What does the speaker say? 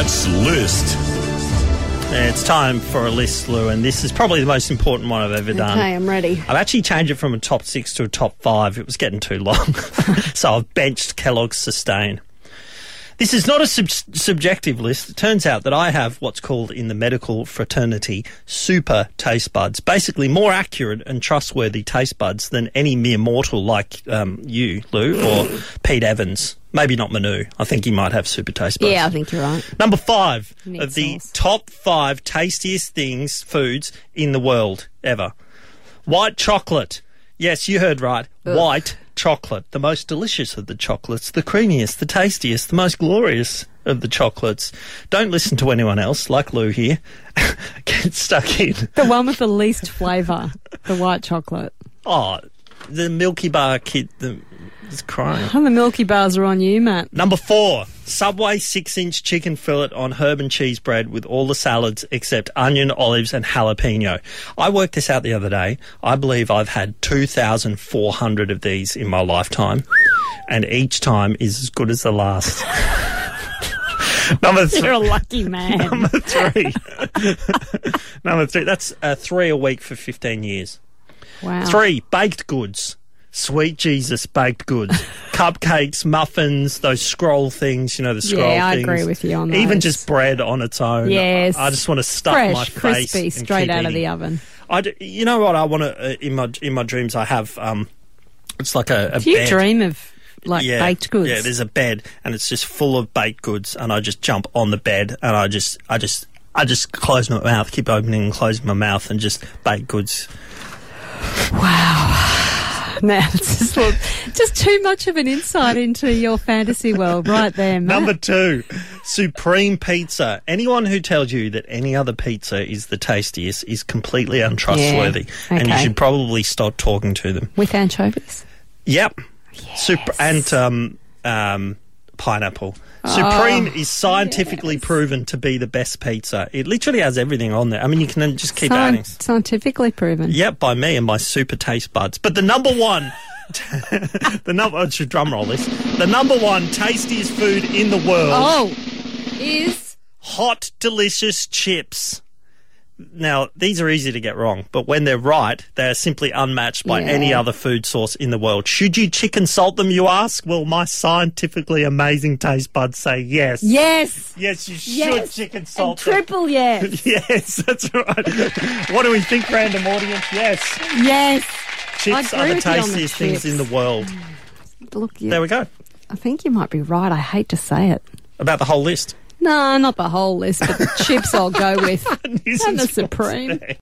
It's List. It's time for a list, Lou, and this is probably the most important one I've ever done. Okay, I'm ready. I've actually changed it from a top 6 to a top 5. It was getting too long. So I've benched Kellogg's Sustain. This is not a subjective list. It turns out that I have what's called in the medical fraternity super taste buds. Basically more accurate and trustworthy taste buds than any mere mortal like you, Lou, or Pete Evans. Maybe not Manu. I think he might have super taste buds. Yeah, I think you're right. Number 5 need of the sauce. top 5 tastiest foods in the world ever. White chocolate. Yes, you heard right. Ugh. White chocolate. The most delicious of the chocolates, the creamiest, the tastiest, the most glorious of the chocolates. Don't listen to anyone else, like Lou here. Get stuck in. The one with the least flavour, the white chocolate. Oh, the Milky Bar kid is crying. And the Milky Bars are on you, Matt. Number 4, Subway 6-inch chicken fillet on herb and cheese bread with all the salads except onion, olives and jalapeno. I worked this out the other day. I believe I've had 2,400 of these in my lifetime, and each time is as good as the last. Number 3. You're a lucky man. Number 3. Number 3. That's 3 a week for 15 years. Wow. 3, baked goods. Sweet Jesus baked goods. Cupcakes, muffins, those scroll things, you know, the scroll Yeah, I things. agree with you on those. Even just bread on its own. Yes. I just want to stuff Fresh, my face crispy, and straight keep out of eating. the oven. You know what I want to, in my dreams, I have, it's like a Do you bed. dream of, like, baked goods? Yeah, there's a bed and it's just full of baked goods, and I just jump on the bed and I just close my mouth, keep opening and closing my mouth, and just baked goods. Wow. Now, it's just too much of an insight into your fantasy world right there, Matt. Number 2, Supreme Pizza. Anyone who tells you that any other pizza is the tastiest is completely untrustworthy. Yeah, And you okay. should probably stop talking to them. With anchovies? Yep. Yes. And pineapple. Supreme is scientifically proven to be the best pizza. It literally has everything on there. I mean, you can just keep adding. Scientifically proven. Yep, by me and my super taste buds. But the number 1, I should drum roll this. The number 1 tastiest food in the world. Is Hot, delicious chips. Now, these are easy to get wrong, but when they're right, they are simply unmatched by any other food source in the world. Should you chicken salt them, you ask? Well, my scientifically amazing taste buds say yes. yes. Yes, you should Yes. chicken And salt them. triple yes. Yes, that's right. What do we think, random audience? Yes. Yes. Chips I are agree the with you on the tastiest things chips. in the world. Look, There we go. I think you might be right. I hate to say it. About the whole list. No, not the whole list, but the chips I'll go with. And the Nuisance Supreme. Sports.